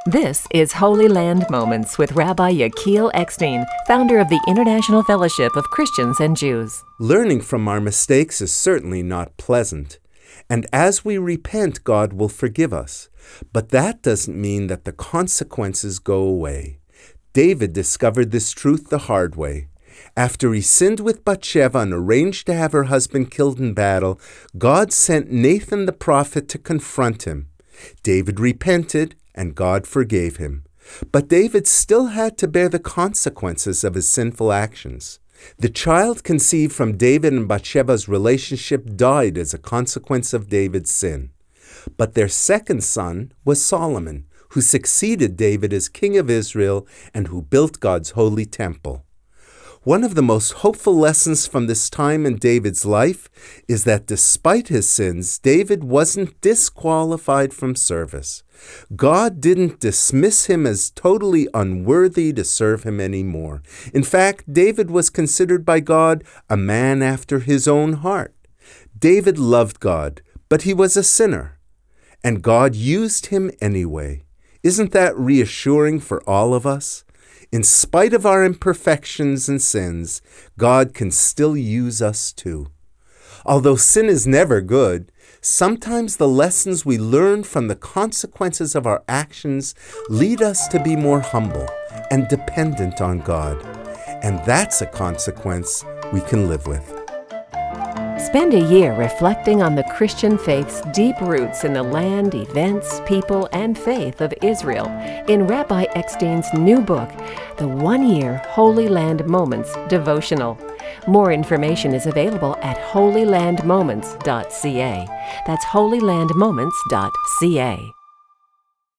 This is Holy Land Moments with Rabbi Yechiel Eckstein, founder of the International Fellowship of Christians and Jews. Learning from our mistakes is certainly not pleasant, and as we repent, God will forgive us. But that doesn't mean that the consequences go away. David discovered this truth the hard way. After he sinned with Bathsheba and arranged to have her husband killed in battle, God sent Nathan the prophet to confront him. David repented, and God forgave him. But David still had to bear the consequences of his sinful actions. The child conceived from David and Bathsheba's relationship died as a consequence of David's sin. But their second son was Solomon, who succeeded David as king of Israel and who built God's holy temple. One of the most hopeful lessons from this time in David's life is that despite his sins, David wasn't disqualified from service. God didn't dismiss him as totally unworthy to serve him anymore. In fact, David was considered by God a man after his own heart. David loved God, but he was a sinner, and God used him anyway. Isn't that reassuring for all of us? In spite of our imperfections and sins, God can still use us too. Although sin is never good, sometimes the lessons we learn from the consequences of our actions lead us to be more humble and dependent on God. And that's a consequence we can live with. Spend a year reflecting on the Christian faith's deep roots in the land, events, people, and faith of Israel in Rabbi Eckstein's new book, The 1-Year Holy Land Moments Devotional. More information is available at holylandmoments.ca. That's holylandmoments.ca.